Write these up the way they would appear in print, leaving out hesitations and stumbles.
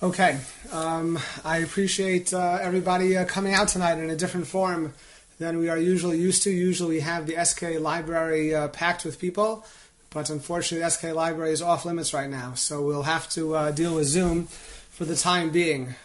Okay, I appreciate everybody coming out tonight in a different form than we are usually used to. Usually we have the SK library packed with people, but unfortunately the SK library is off limits right now, so we'll have to deal with Zoom for the time being.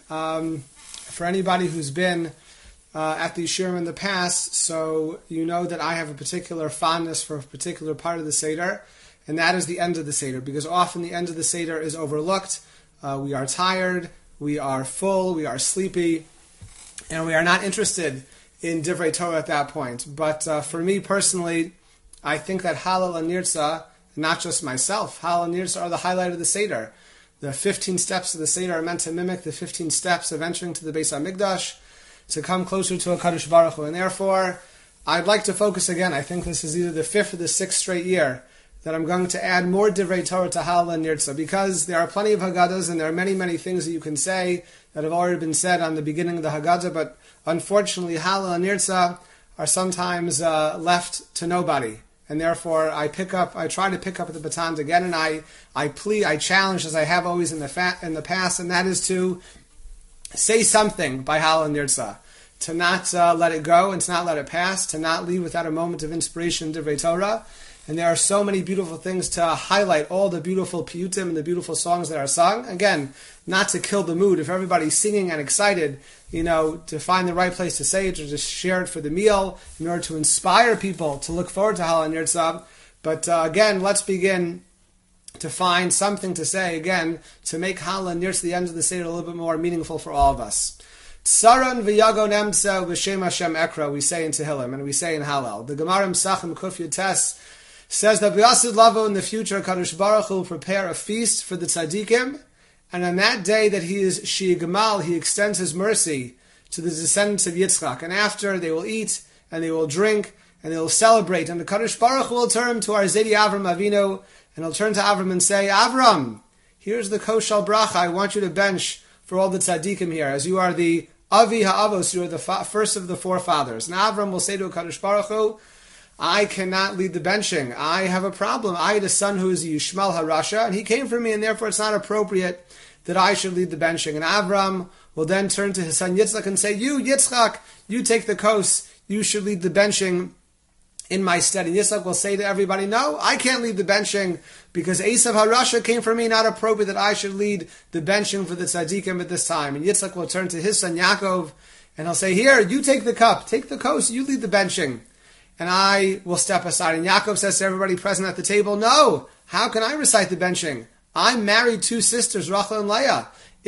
For anybody who's been at the Shiurim in the past, so you know that I have a particular fondness for a particular part of the Seder, and that is the end of the Seder, because often the end of the Seder is overlooked. We are tired, we are full, we are sleepy, and we are not interested in Divrei Torah at that point. But for me personally, I think that Hallel and Nirtzah, not just myself, Hallel and Nirtzah are the highlight of the Seder. The 15 steps of the Seder are meant to mimic the 15 steps of entering to the Beis HaMikdash, to come closer to HaKadosh Baruch Hu. And therefore, I'd like to focus again, I think this is either the 5th or the 6th straight year, that I'm going to add more Divrei Torah to Hallel and Nirtzah, because there are plenty of Haggadahs and there are many, many things that you can say that have already been said on the beginning of the Haggadah, but unfortunately Hallel and Nirtzah are sometimes left to nobody. And therefore I try to pick up the baton again, and I challenge, as I have always in the past, and that is to say something by Hallel and Nirtzah, to not let it go and to not let it pass, to not leave without a moment of inspiration in Divrei Torah. And there are so many beautiful things to highlight, all the beautiful piyutim and the beautiful songs that are sung. Again, not to kill the mood. If everybody's singing and excited, to find the right place to say it or just share it for the meal in order to inspire people to look forward to Hallel and Nirtzah. But again, let's begin to find something to say, again, to make Hallel and Nirtzah, the end of the Seder, a little bit more meaningful for all of us. Tsaran v'yago nemtza v'shem Hashem ekra, we say in Tehillim, and we say in Hallel. The Gemara Mesachim Kuf Yutes says that V'yasid Lavo, in the future, Kadosh Baruch Hu will prepare a feast for the tzaddikim, and on that day that he is Shi'igmal, he extends his mercy to the descendants of Yitzchak, and after they will eat, and they will drink, and they will celebrate, and the Kadosh Baruch Hu will turn to our Zedi Avram Avinu, and he'll turn to Avram and say, Avram, here's the koshal bracha, I want you to bench for all the tzaddikim here, as you are the Avi Ha'avos, you are the first of the forefathers. And Avram will say to Kadosh Baruch Hu, I cannot lead the benching. I have a problem. I had a son who is a Yishmael HaRasha, and he came for me, and therefore it's not appropriate that I should lead the benching. And Avram will then turn to his son Yitzchak and say, you, Yitzchak, you take the kos, you should lead the benching in my stead. And Yitzchak will say to everybody, no, I can't lead the benching because Esav HaRasha came for me, not appropriate that I should lead the benching for the tzaddikim at this time. And Yitzchak will turn to his son Yaakov, and he'll say, here, you take the cup, take the kos, you lead the benching, and I will step aside. And Yaakov says to everybody present at the table, no, how can I recite the benching? I married 2 sisters, Rachel and Leah,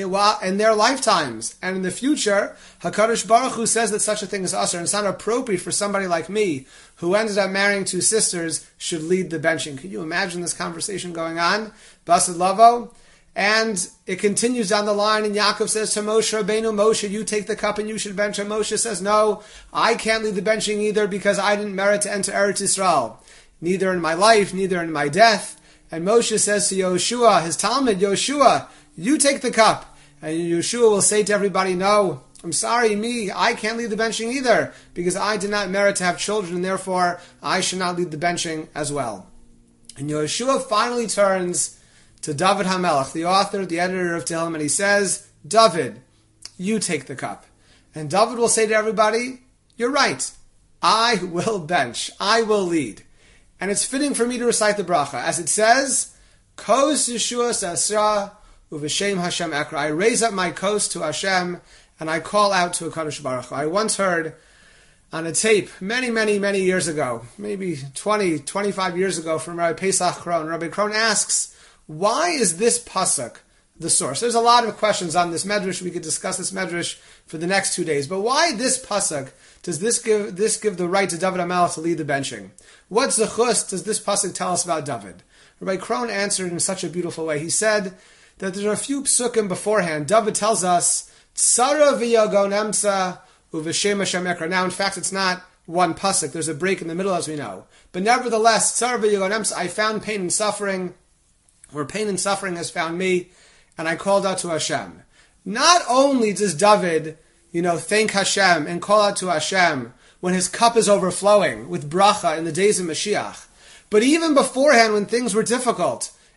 in their lifetimes. And in the future, HaKadosh Baruch Hu says that such a thing is usher, and it's not appropriate for somebody like me, who ended up marrying 2 sisters, should lead the benching. Can you imagine this conversation going on? Basid Lavo. And it continues down the line, and Yaakov says to Moshe Rabbeinu, Moshe, you take the cup and you should bench. And Moshe says, no, I can't lead the benching either because I didn't merit to enter Eretz Yisrael, neither in my life, neither in my death. And Moshe says to Yoshua, his Talmud, Yoshua, you take the cup. And Yoshua will say to everybody, no, I'm sorry, I can't lead the benching either because I did not merit to have children, and therefore I should not lead the benching as well. And Yoshua finally turns to David HaMelech, the author, the editor of Tehillim, and he says, David, you take the cup. And David will say to everybody, you're right, I will bench, I will lead. And it's fitting for me to recite the bracha, as it says, Kos Yeshua Sasra Uv'Shem Hashem Ekra. I raise up my kos to Hashem, and I call out to HaKadosh Baruch Hu. I once heard on a tape many, many, many years ago, maybe 20, 25 years ago, from Rabbi Pesach Kron. Rabbi Kron asks, why is this pasuk the source? There's a lot of questions on this medrash. We could discuss this medrash for the next 2 days. But why this pasuk? Does this give the right to David HaMelech to lead the benching? What zechus does this pasuk tell us about David? Rabbi Kron answered in such a beautiful way. He said that there are a few psukim beforehand. David tells us, Tzara v'yago nemtza uv'shem Hashem ekra. Now, in fact, it's not one pasuk. There's a break in the middle, as we know. But nevertheless, Tzara v'yago nemtza, I found pain and suffering, where pain and suffering has found me, and I called out to Hashem. Not only does David, thank Hashem and call out to Hashem when his cup is overflowing with bracha in the days of Mashiach, but even beforehand when things were difficult,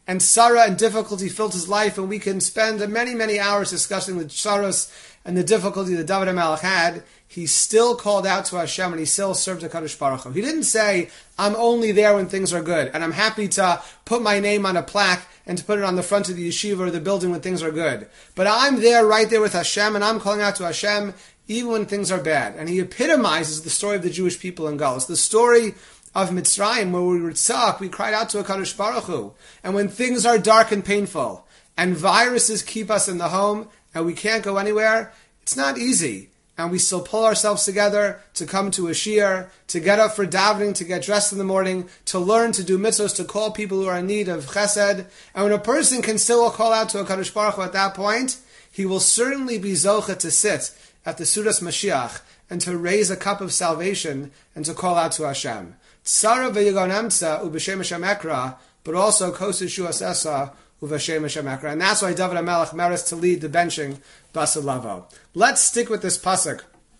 and Sarah and difficulty filled his life, and we can spend many, many hours discussing the Saras and the difficulty that David HaMelech had, he still called out to Hashem and he still served the Kadosh Baruch Hu. He didn't say, I'm only there when things are good, and I'm happy to put my name on a plaque and to put it on the front of the yeshiva or the building when things are good. But I'm there, right there with Hashem, and I'm calling out to Hashem even when things are bad. And he epitomizes the story of the Jewish people in Galus. The story of Mitzrayim, where we were tzak, we cried out to a Kadosh Baruch Hu. And when things are dark and painful, and viruses keep us in the home, and we can't go anywhere, it's not easy. And we still pull ourselves together to come to a shiur, to get up for davening, to get dressed in the morning, to learn, to do mitzvahs, to call people who are in need of chesed. And when a person can still call out to a Kadosh Baruch Hu at that point, he will certainly be zocheh to sit at the Sudas Mashiach and to raise a cup of salvation and to call out to Hashem. Tzara v'yigon emtza u'b'shem Hashem ekra, but also kos yeshuas esa u'b'shem Hashem ekra. And that's why David HaMelech merits to lead the benching Basad Lavo. Let's stick with this pasuk.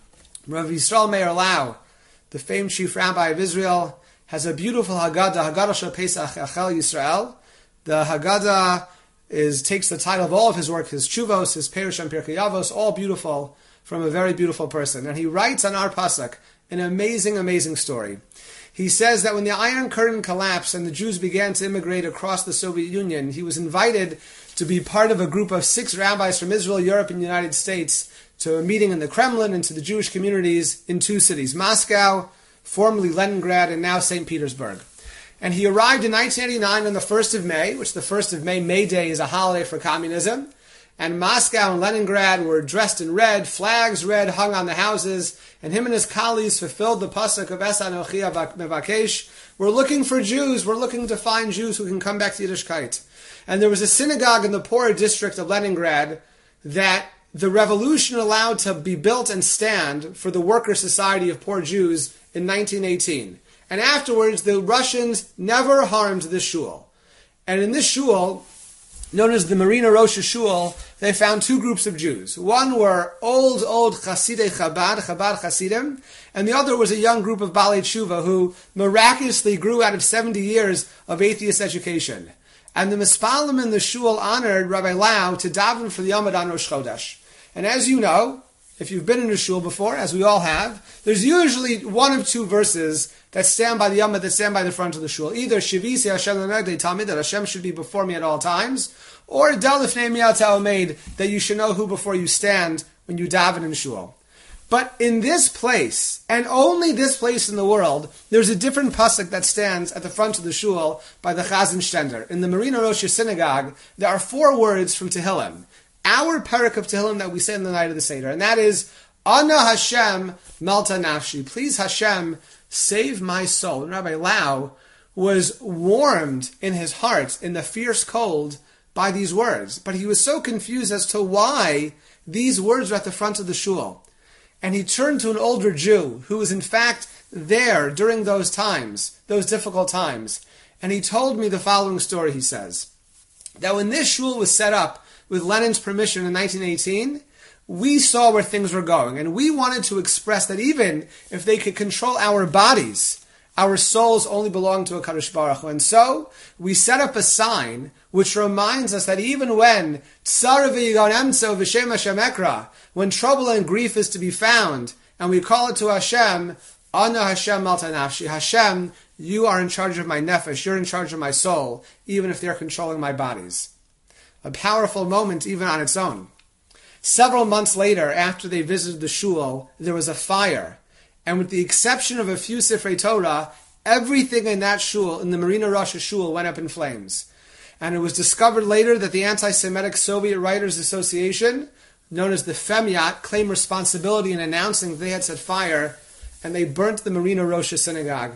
Rav Yisrael Meir Lau, the famed chief rabbi of Israel, has a beautiful Haggadah Shel Pesach Achel Yisrael. The Haggadah takes the title of all of his work, his Tshuvos, his Perush and Pirkei Avos, all beautiful, from a very beautiful person. And he writes on our pasuk an amazing, amazing story. He says that when the Iron Curtain collapsed and the Jews began to immigrate across the Soviet Union, he was invited to be part of a group of 6 rabbis from Israel, Europe, and the United States to a meeting in the Kremlin and to the Jewish communities in 2 cities, Moscow, formerly Leningrad, and now St. Petersburg. And he arrived in 1989 on the 1st of May, which the 1st of May Day, is a holiday for communism. And Moscow and Leningrad were dressed in red, flags red hung on the houses, and him and his colleagues fulfilled the pasuk of Es Anochi Mevakesh. We're looking for Jews, we're looking to find Jews who can come back to Yiddishkeit. And there was a synagogue in the poor district of Leningrad that the revolution allowed to be built and stand for the worker society of poor Jews in 1918. And afterwards, the Russians never harmed this shul. And in this shul, known as the Marina Rosh Shul, they found 2 groups of Jews. One were old Chasidei Chabad Chasidim, and the other was a young group of Balei Tshuva who miraculously grew out of 70 years of atheist education. And the Mispalim in the shul honored Rabbi Lau to daven for the Yom on Rosh Chodesh. And as you know, if you've been in a shul before, as we all have, there's usually 1 of 2 verses that stand by the Yom, that stand by the front of the shul. Either Shivisi Hashem L'negdei Talmid, that Hashem should be before me at all times, or Del Lifnei Miyat Ha'omeid, that you should know who before you stand when you daven in shul. But in this place, and only this place in the world, there's a different pasuk that stands at the front of the shul by the Chazan Shtender. In the Marina Rosh synagogue, there are 4 words from Tehillim. Our parak of Tehillim that we say in the night of the Seder, and that is, Ana Hashem Malta Nafshi. Please Hashem, save my soul. And Rabbi Lau was warmed in his heart in the fierce cold by these words. But he was so confused as to why these words were at the front of the shul. And he turned to an older Jew who was in fact there during those times, those difficult times. And he told me the following story, he says, that when this shul was set up with Lenin's permission in 1918, we saw where things were going. And we wanted to express that even if they could control our bodies, our souls only belong to a Kadosh Baruch Hu. And so we set up a sign which reminds us that even when Tzara v'yigon emtza v'shem Hashem ekra, when trouble and grief is to be found, and we call it to Hashem, Ana Hashem Malta Nafshi, Hashem, you are in charge of my nefesh, you're in charge of my soul, even if they're controlling my bodies. A powerful moment even on its own. Several months later, after they visited the shul, there was a fire. And with the exception of a few Sifrei Torah, everything in that shul, in the Marina Rosh shul, went up in flames. And it was discovered later that the Anti-Semitic Soviet Writers Association, known as the Femyat, claimed responsibility in announcing that they had set fire, and they burnt the Marina Rosh synagogue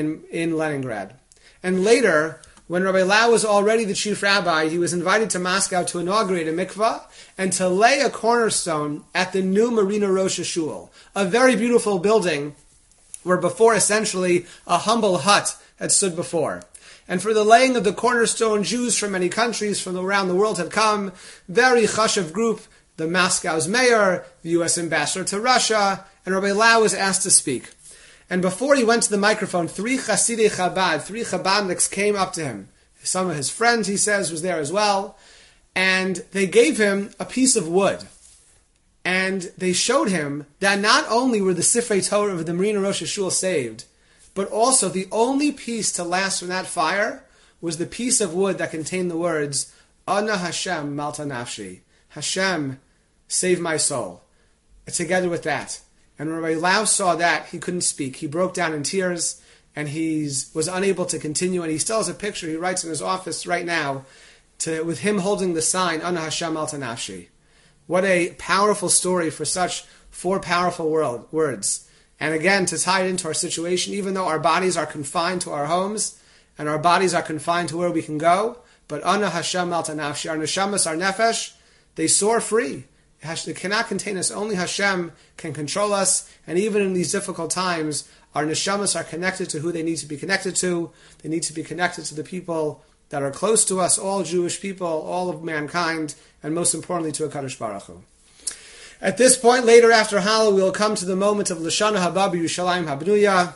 in Leningrad. And later, when Rabbi Lau was already the chief rabbi, he was invited to Moscow to inaugurate a mikvah and to lay a cornerstone at the new Marina Rosh Shul, a very beautiful building where before essentially a humble hut had stood before. And for the laying of the cornerstone, Jews from many countries from around the world had come, very chashuv group, the Moscow's mayor, the U.S. ambassador to Russia, and Rabbi Lau was asked to speak. And before he went to the microphone, 3 Chasidei Chabad, 3 Chabadniks came up to him, Some of his friends, he says, was there as well. And they gave him a piece of wood. And they showed him that not only were the Sifrei Torah of the Marina Rosh Hashul saved, but also the only piece to last from that fire was the piece of wood that contained the words, Ana Hashem Malta Nafshi. Hashem, save my soul. And together with that. And when Rabbi Lau saw that, he couldn't speak. He broke down in tears, and he was unable to continue. And he still has a picture he writes in his office right now with him holding the sign, Ana Hashem Malta Nafshi. What a powerful story for such 4 powerful words. And again, to tie it into our situation, even though our bodies are confined to our homes, and our bodies are confined to where we can go, but Ana Hashem Malta Nafshi, our neshamas, our nefesh, they soar free. They cannot contain us. Only Hashem can control us. And even in these difficult times, our neshamas are connected to who they need to be connected to. They need to be connected to the people that are close to us, all Jewish people, all of mankind, and most importantly to HaKadosh Baruch Hu. At this point, later after Hallel, we will come to the moment of Lashana Haba B'Yerushalayim Habnuya.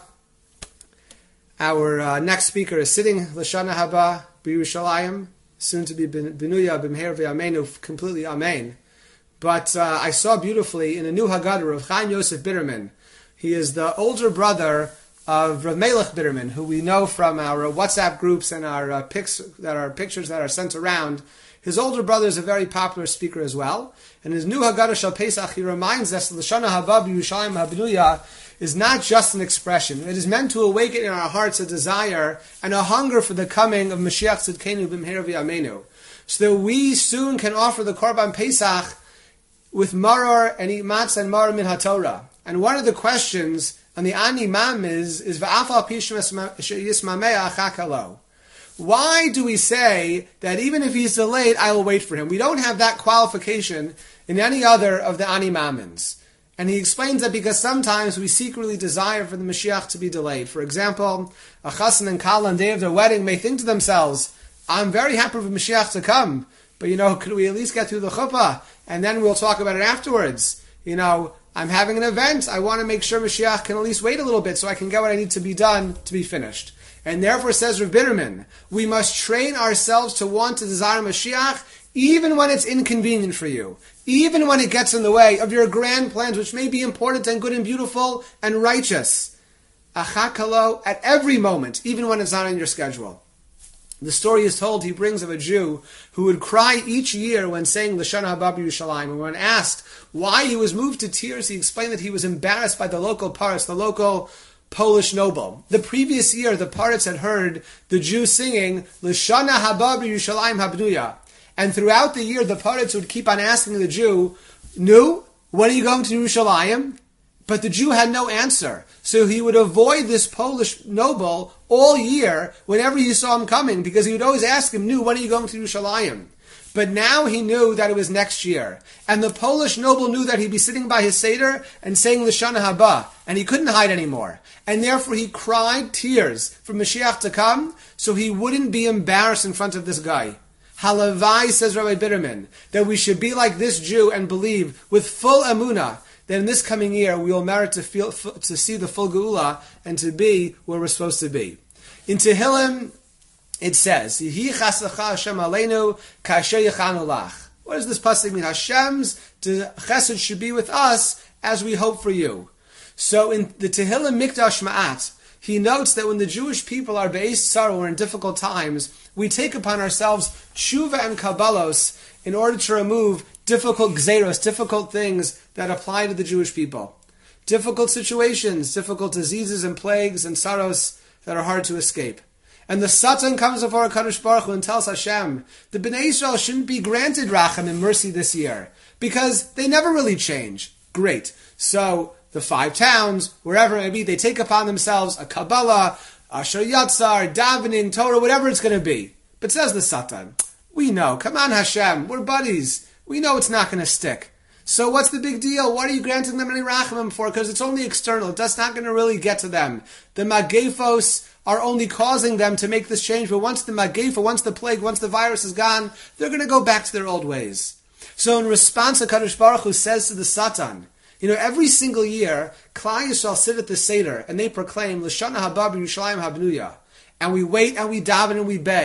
Our next speaker is sitting Lashana Haba B'Yerushalayim, soon to be B'Nuya B'Meher V'Amenu, completely Amen. But I saw beautifully in a new Haggadah of Chaim Yosef Bitterman. He is the older brother of Rav Melech Bitterman, who we know from our WhatsApp groups and our pictures that are sent around. His older brother is a very popular speaker as well. And his new Haggadah Shal Pesach, he reminds us that L'shana Haba B'Yerushalayim Habnuya is not just an expression. It is meant to awaken in our hearts a desire and a hunger for the coming of Mashiach Tzidkenu B'Meher V'Amenu, so that we soon can offer the Korban Pesach with maror and eat matzah and maror min haTorah. And one of the questions on the Ani Mam is v'afal pishim yismamei achakalo. Why do we say that even if he's delayed, I will wait for him? We don't have that qualification in any other of the Ani Mamins. And he explains that because sometimes we secretly desire for the Mashiach to be delayed. For example, a chassan and kala on the day of their wedding may think to themselves, I'm very happy for Mashiach to come, but could we at least get through the chuppah? And then we'll talk about it afterwards. I'm having an event. I want to make sure Mashiach can at least wait a little bit so I can get what I need to be done to be finished. And therefore, says Rav Bitterman, we must train ourselves to want to desire Mashiach even when it's inconvenient for you. Even when it gets in the way of your grand plans, which may be important and good and beautiful and righteous. Achakalo, at every moment, even when it's not on your schedule. The story is told, he brings of a Jew who would cry each year when saying L'shana Haba B'Yerushalayim. And when asked why he was moved to tears, he explained that he was embarrassed by the local paritz, the local Polish noble. The previous year, the paritz had heard the Jew singing L'shana Haba B'Yerushalayim Habnuya. And throughout the year, the paritz would keep on asking the Jew, "Nu, when are you going to Yerushalayim?" But the Jew had no answer. So he would avoid this Polish noble all year whenever he saw him coming, because he would always ask him, "Nu, when are you going to Yerushalayim?" But now he knew that it was next year. And the Polish noble knew that he'd be sitting by his Seder and saying L'shana Haba, and he couldn't hide anymore. And therefore he cried tears for Mashiach to come, so he wouldn't be embarrassed in front of this guy. Halavai, says Rabbi Bitterman, that we should be like this Jew and believe with full emunah that in this coming year we will merit to see the full geula and to be where we're supposed to be. In Tehillim, it says, "Yehi chasacha Hashem aleinu ka'asher yechanu lach." What does this pasuk mean? Hashem's chesed should be with us as we hope for you. So in the Tehillim Mikdash Ma'at, he notes that when the Jewish people are be'ez tzara, or in difficult times, we take upon ourselves tshuva and kabbalos in order to remove difficult gzeros, difficult things that apply to the Jewish people. Difficult situations, difficult diseases and plagues and sorrows that are hard to escape. And the Satan comes before HaKadosh Baruch Hu and tells Hashem, the Bnei Yisrael shouldn't be granted racham and mercy this year, because they never really change. Great. So the 5 towns, wherever it may be, they take upon themselves a Kabbalah, Asher Yatzar, davening, Torah, whatever it's going to be. But says the Satan, we know, come on Hashem, we're buddies. We know it's not going to stick. So what's the big deal? What are you granting them any rachamim for? Because it's only external. That's not going to really get to them. The magefos are only causing them to make this change. But once the magefa, once the plague, once the virus is gone, they're going to go back to their old ways. So in response, HaKadosh Baruch Hu says to the Satan, every single year, Klal Yisrael sit at the Seder and they proclaim, L'shana Haba B'Yerushalayim Habnuya. And we wait and we daven and we beg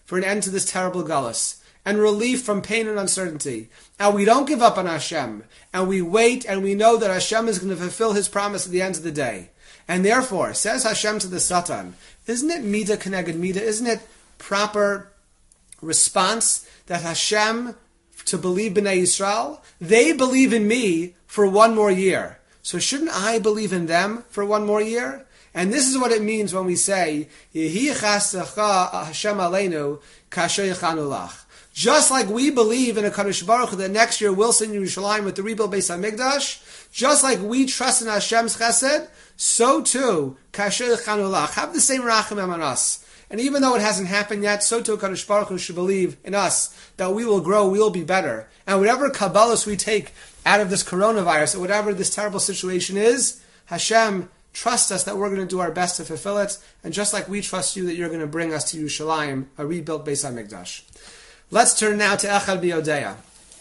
for an end to this terrible galus and relief from pain and uncertainty. And we don't give up on Hashem, and we wait, and we know that Hashem is going to fulfill His promise at the end of the day. And therefore, says Hashem to the Satan, isn't it Midah Keneged Midah? Isn't it proper response that Hashem to believe Bnei Yisrael? They believe in me for one more year. So shouldn't I believe in them for one more year? And this is what it means when we say, Yehi chasecha Hashem aleinu kasher yichanu lach. Just like we believe in a Kadosh Baruch Hu that next year we'll sing Yerushalayim with the rebuilt Beis HaMikdash, just like we trust in Hashem's chesed, so too, kasher yichanu lach. Have the same rachamim on us. And even though it hasn't happened yet, so too Kadosh Baruch Hu should believe in us, that we will grow, we will be better. And whatever kabbalas we take out of this coronavirus, or whatever this terrible situation is, Hashem, trust us that we're going to do our best to fulfill it, and just like we trust you that you're going to bring us to Yerushalayim, a rebuilt Beis HaMikdash. Let's turn now to Echad B'Yodea.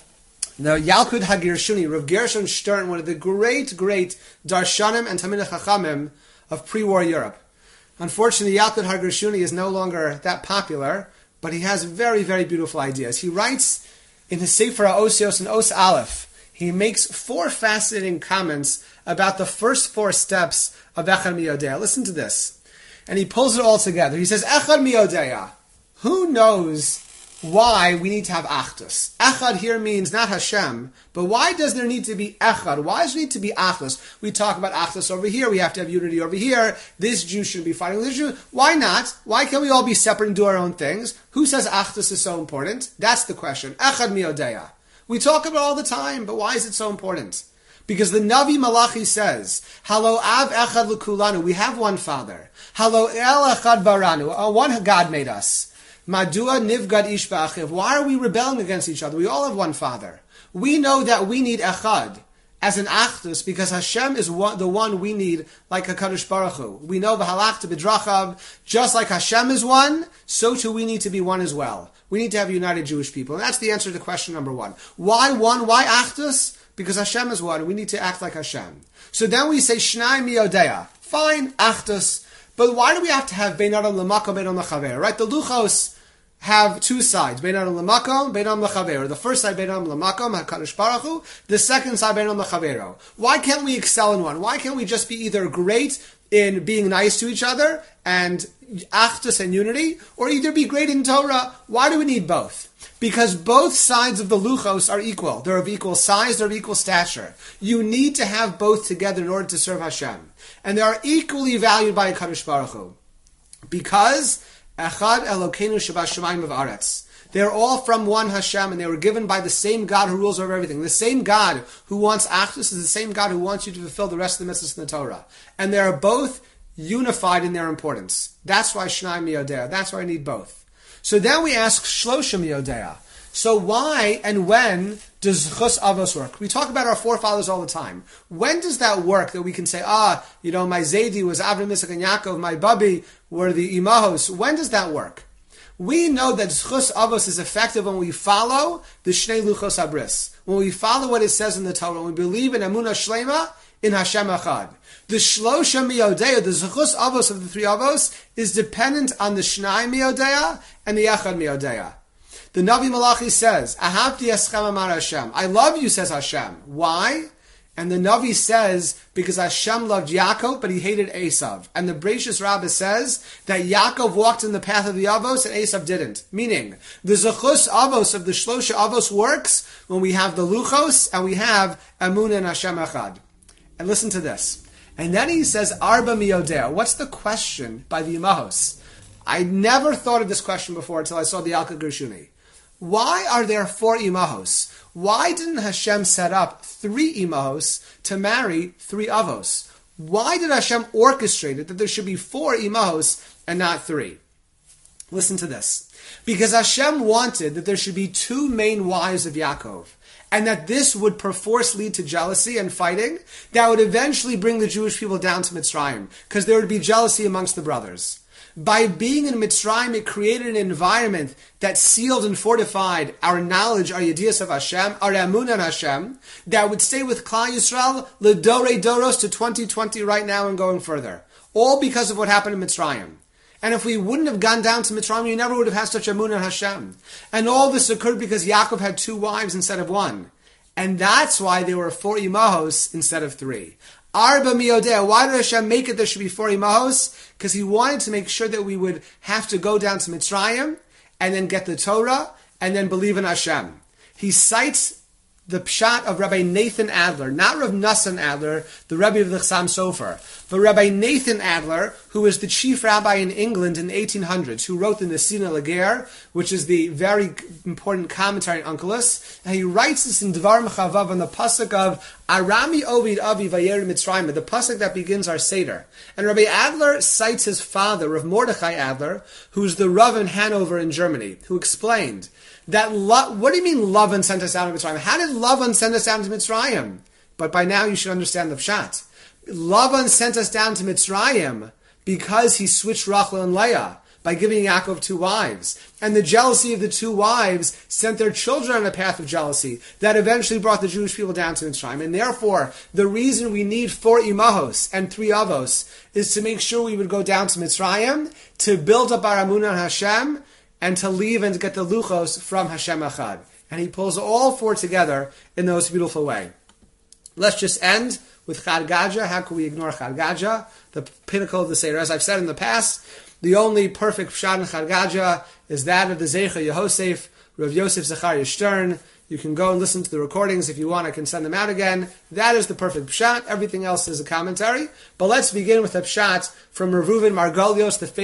Now, Yalkut HaGershuni, Rav Gershon Stern, one of the great Darshanim and Talmidei Chachamim of pre-war Europe. Unfortunately, Yalkut HaGershuni is no longer that popular, but he has very, very beautiful ideas. He writes in his Sefer HaOsios and Os Aleph, he makes 4 fascinating comments about the first 4 steps of Echad B'Yodea. Listen to this. And he pulls it all together. He says, Echad B'Yodea. Who knows why we need to have Achdus? Echad here means not Hashem, but why does there need to be Echad? Why does there need to be Achdus? We talk about Achdus over here, we have to have unity over here, this Jew shouldn't be fighting with this Jew. Why not? Why can't we all be separate and do our own things? Who says Achdus is so important? That's the question. Echad B'Yodea. We talk about it all the time, but why is it so important? Because the Navi Malachi says, Halo Av Echad L'Kulanu, we have one Father. Halo El Echad Baranu, one God made us. Madua Nivgad Ish Ba'achiv, why are we rebelling against each other? We all have one Father. We know that we need Echad as an Achdus because Hashem is the one we need like a Kadosh Baruch Hu. We know V'halachta B'drachav, just like Hashem is one, so too we need to be one as well. We need to have united Jewish people. And that's the answer to question number 1. Why one? Why Achdus? Because Hashem is one. We need to act like Hashem. So then we say, Shnai Miyodea. Fine, Achdus. But why do we have to have Bein Adam L'Makom, Bein Adam L'Chaver? Right? The Luchos have 2 sides. Bein Adam L'Makom, Bein Adam L'Chaver. The first side, Bein Adam L'Makom, HaKadosh Baruch Hu. The second side, Bein Adam L'Chavero. Why can't we excel in one? Why can't we just be either great in being nice to each other and Achdus and unity, or either be great in Torah? Why do we need both? Because both sides of the Luchos are equal. They're of equal size, they're of equal stature. You need to have both together in order to serve Hashem. And they are equally valued by Kadosh Baruch Hu. Because Echad Elokeinu Shebashamayim V'Aretz. They're all from one Hashem, and they were given by the same God who rules over everything. The same God who wants Achdus is the same God who wants you to fulfill the rest of the mitzvahs in the Torah. And they are both unified in their importance. That's why Shnai Miyodea. That's why I need both. So then we ask Shlosha Miyodea. So why and when does Chus Avos work? We talk about our forefathers all the time. When does that work that we can say, my Zaydi was Avram, Yitzchak, and Yaakov, my Babi were the Imahos? When does that work? We know that Chus Avos is effective when we follow the Shnei Luchos Abris. When we follow what it says in the Torah, when we believe in Emunah Shlema, in Hashem Echad. The Shlosha Miyodea, the Zechus Avos of the 3 Avos, is dependent on the Shnai Miyodea and the Echad Miyodea. The Navi Malachi says, Ahavti eschem amar Hashem. I love you, says Hashem. Why? And the Navi says, because Hashem loved Yaakov, but he hated Esav. And the Bereishis Rabbah says that Yaakov walked in the path of the Avos and Esav didn't. Meaning, the Zechus Avos of the Shlosha Avos works when we have the Luchos and we have Emunah and Hashem Echad. And listen to this. And then he says, Arba Miyodea. What's the question by the Imahos? I never thought of this question before until I saw the Yalkut Gershuni. Why are there 4 Imahos? Why didn't Hashem set up 3 Imahos to marry 3 Avos? Why did Hashem orchestrate it that there should be 4 Imahos and not 3? Listen to this. Because Hashem wanted that there should be 2 main wives of Yaakov, and that this would perforce lead to jealousy and fighting that would eventually bring the Jewish people down to Mitzrayim, because there would be jealousy amongst the brothers. By being in Mitzrayim, it created an environment that sealed and fortified our knowledge, our Yediyas of Hashem, our Emunah on Hashem, that would stay with Klal Yisrael, L'dorei Doros, to 2020 right now and going further. All because of what happened in Mitzrayim. And if we wouldn't have gone down to Mitzrayim, you never would have had such emunah in Hashem. And all this occurred because Yaakov had 2 wives instead of 1. And that's why there were 4 imahos instead of 3. Arba miyodeh. Why did Hashem make it there should be 4 imahos? Because He wanted to make sure that we would have to go down to Mitzrayim and then get the Torah and then believe in Hashem. He cites the pshat of Rabbi Nathan Adler, not Rav Nassan Adler, the Rebbe of the Chassam Sofer, but Rabbi Nathan Adler, who was the chief rabbi in England in the 1800s, who wrote the Nesina Lager, which is the very important commentary on Onkelos, and he writes this in Dvarim Chavav on the pasuk of Arami Ovid Avi Vayer Mitzrayim, the pasuk that begins our Seder. And Rabbi Adler cites his father, Rav Mordechai Adler, who's the Rav in Hanover in Germany, who explained that what do you mean Lavan sent us out of Mitzrayim? How did Lavan send us down to Mitzrayim? But by now you should understand the pshat. Lavan sent us down to Mitzrayim because he switched Rachel and Leah by giving Yaakov 2 wives. And the jealousy of the 2 wives sent their children on a path of jealousy that eventually brought the Jewish people down to Mitzrayim. And therefore, the reason we need 4 imahos and 3 avos is to make sure we would go down to Mitzrayim to build up our amunah on Hashem and to leave and to get the luchos from Hashem Echad. And he pulls all 4 together in the most beautiful way. Let's just end with Chad Gadya. How can we ignore Chad Gadya? The pinnacle of the Seder. As I've said in the past, the only perfect pshat in Chad Gadya is that of the Zeicha Yehosef, Rav Yosef Zachariah Stern. You can go and listen to the recordings if you want. I can send them out again. That is the perfect pshat. Everything else is a commentary. But let's begin with a pshat from Reuven Margolios, the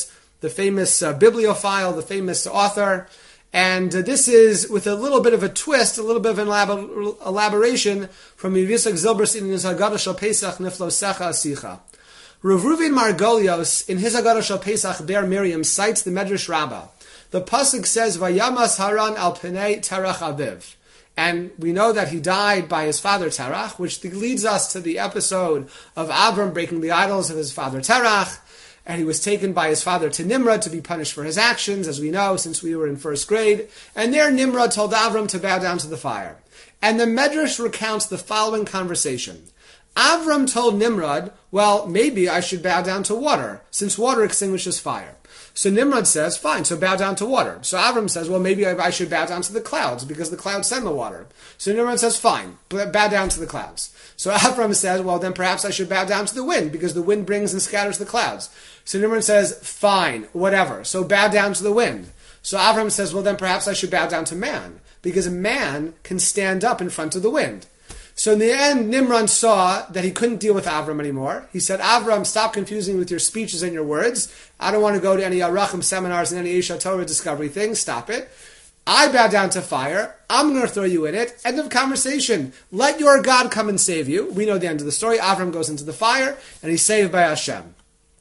famous bibliophile, the famous author. And this is with a little bit of a twist, a little bit of an elaboration from Yitzchak Zilberstein in his Haggadah Shal Pesach Niflo Secha Asicha. Rav Reuven Margolios, in his Haggadah Shal Pesach Ber Miriam, cites the Medrash Rabbah. The pasuk says, Vayamas Haran al Pnei Terach Aviv. And we know that he died by his father Terach, which leads us to the episode of Avram breaking the idols of his father Terach. And he was taken by his father to Nimrod to be punished for his actions, as we know, since we were in first grade. And there Nimrod told Avram to bow down to the fire. And the Medrash recounts the following conversation. Avram told Nimrod, well, maybe I should bow down to water, since water extinguishes fire. So Nimrod says, fine, so bow down to water. So Avram says, well, maybe I should bow down to the clouds, because the clouds send the water. So Nimrod says, fine, bow down to the clouds. So Avram says, well, then perhaps I should bow down to the wind, because the wind brings and scatters the clouds. So Nimrod says, fine, whatever, so bow down to the wind. So Avram says, well, then perhaps I should bow down to man, because a man can stand up in front of the wind. So in the end, Nimrod saw that he couldn't deal with Avram anymore. He said, Avram, stop confusing with your speeches and your words. I don't want to go to any Arachim seminars and any Isha Torah discovery things. Stop it. I bow down to fire. I'm going to throw you in it. End of conversation. Let your God come and save you. We know the end of the story. Avram goes into the fire and he's saved by Hashem.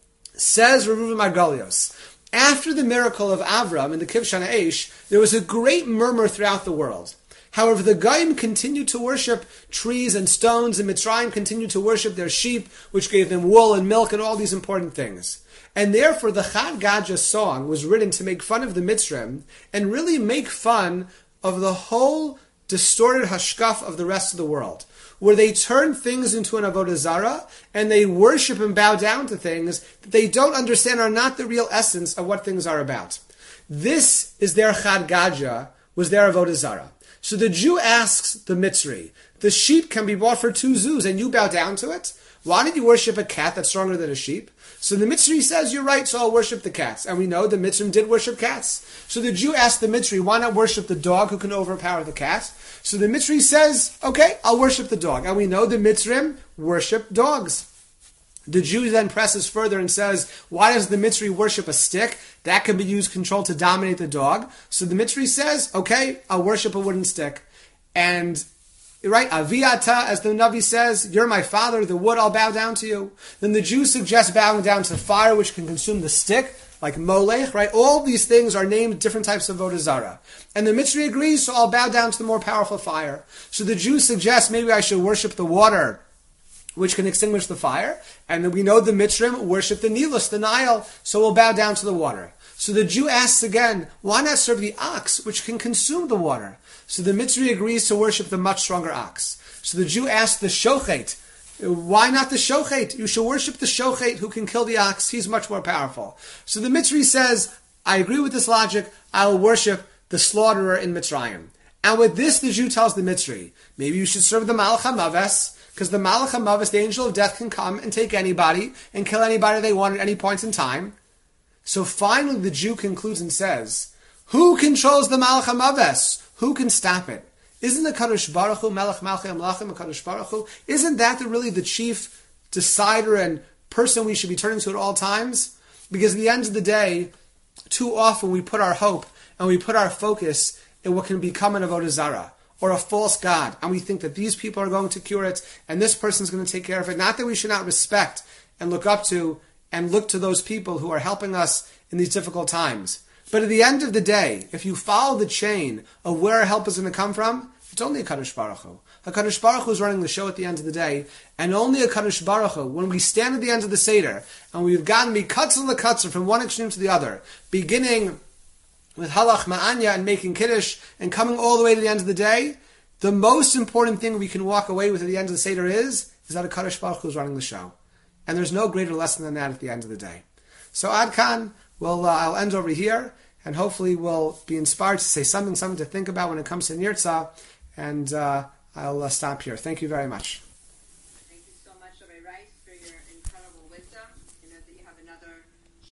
Says Reuven Margolios, after the miracle of Avram in the Kivshan Eish, there was a great murmur throughout the world. However, the Goyim continued to worship trees and stones, and Mitzrayim continued to worship their sheep, which gave them wool and milk and all these important things. And therefore, the Chad Gadya song was written to make fun of the Mitzrayim and really make fun of the whole distorted hashkaf of the rest of the world, where they turn things into an avodah zarah and they worship and bow down to things that they don't understand are not the real essence of what things are about. This is their Chad Gadya, was their avodah zarah. So the Jew asks the Mitzri, the sheep can be bought for 2 zuz and you bow down to it? Why did you worship a cat that's stronger than a sheep? So the Mitzri says, you're right, so I'll worship the cats. And we know the Mitzrim did worship cats. So the Jew asked the Mitzri, why not worship the dog who can overpower the cat? So the Mitzri says, okay, I'll worship the dog. And we know the Mitzrim worship dogs. The Jew then presses further and says, why does the Mitzri worship a stick? That can be used control to dominate the dog. So the Mitzri says, okay, I'll worship a wooden stick. And, right, Aviata, as the Navi says, you're my father, the wood, I'll bow down to you. Then the Jew suggests bowing down to fire, which can consume the stick, like Molech, right? All these things are named different types of avodah zarah. And the Mitzri agrees, so I'll bow down to the more powerful fire. So the Jew suggests maybe I should worship the water, which can extinguish the fire. And we know the Mitzrim worship the Nilus, the Nile, so we'll bow down to the water. So the Jew asks again, why not serve the ox, which can consume the water? So the Mitzri agrees to worship the much stronger ox. So the Jew asks the Shochet, Why not the shochet? You should worship the shochet who can kill the ox. He's much more powerful. So the Mitzri says, I agree with this logic. I will worship the slaughterer in Mitzrayim. And with this, the Jew tells the Mitzri, maybe you should serve the Malach HaMaves, because the Malach HaMaves, the angel of death, can come and take anybody and kill anybody they want at any point in time. So finally, the Jew concludes and says, who controls the Malach HaMaves? Who can stop it? Isn't the Kadosh Baruch Hu, Melech Malchei Amlachim, Kadosh Baruch Hu, isn't that really the chief decider and person we should be turning to at all times? Because at the end of the day, too often we put our hope and we put our focus in what can become an avodah zarah or a false god, and we think that these people are going to cure it and this person's going to take care of it. Not that we should not respect and look up to and look to those people who are helping us in these difficult times. But at the end of the day, if you follow the chain of where our help is going to come from, it's only a Kadosh Baruch Hu. A Kadosh Baruch Hu is running the show at the end of the day, and only a Kadosh Baruch Hu, when we stand at the end of the Seder, and we've gotten mikatzel lekatzel from one extreme to the other, beginning with halach ma'anya and making kiddush, and coming all the way to the end of the day, the most important thing we can walk away with at the end of the Seder is that a Kadosh Baruch Hu is running the show. And there's no greater lesson than that at the end of the day. So Adkan, I'll end over here, and hopefully we'll be inspired to say something to think about when it comes to Nirtzah, and I'll stop here. Thank you very much.